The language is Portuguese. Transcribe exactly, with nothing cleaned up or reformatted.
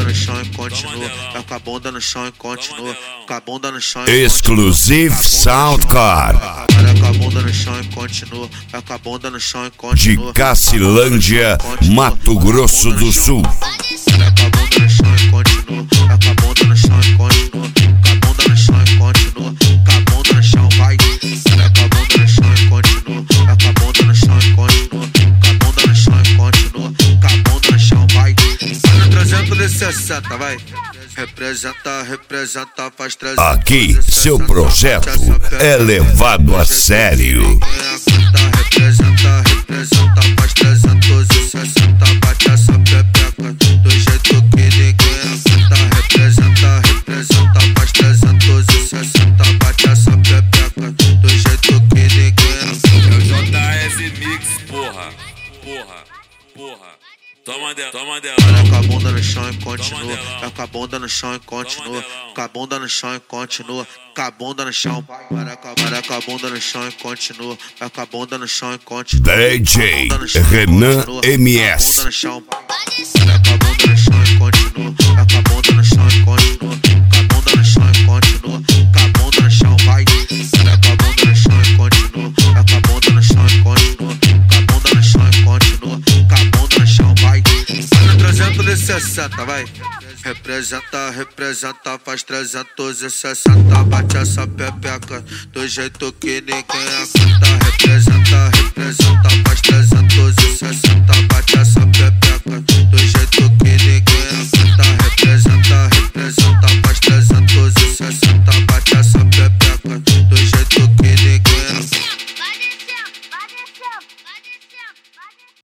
no chão e continua. Vai com a bunda no chão e continua. Com a bunda no chão e Exclusive Soundcard. vai com a bunda no chão e continua. Vai com a bunda no chão e continua. De Cacilândia, Mato Grosso do Sul. Vai com a bunda no chão e continua. Vai com a bunda no chão e continua. Com a bunda no chão e continua. Com a bunda no chão vai. Vai com a bunda no chão e continua. Vai com a bunda no chão e continua. Com a bunda no chão e continua. Com a bunda no chão vai. trezentos e sessenta, vai. Representa, representa, faz trezentos. Aqui, seu projeto é levado a sério. Representa, representa, faz trezentos e sessenta. Bate essa pepeca do jeito que ninguém aguenta. Representa, representa, faz trezentos e sessenta. Bate essa pepeca do jeito que ninguém aguenta. É o J F Mix, porra, porra, porra. Toma dela, toma dela. Vai com a bunda no chão e continua. Vai com a bunda no chão e continua. Com a bunda no chão e continua. Com a bunda no chão. Vai com a bunda no chão e continua. Vai com a bunda no chão e continua. D J Renan M S. Vai com a bunda no chão e continua. Vai com a bunda no chão e continua. Com a bunda no chão e continua. Com a bunda no chão vai. Vai com a bunda no chão e continua. Vai com a bunda no chão e continua. Com a bunda no chão e continua. Com a bunda no chão vai. trezentos e sessenta, vai. Representa, representa, faz trezentos e sessenta. Bate essa pepeca do jeito que ninguém aguenta. Representa, representa, faz trezentos e sessenta.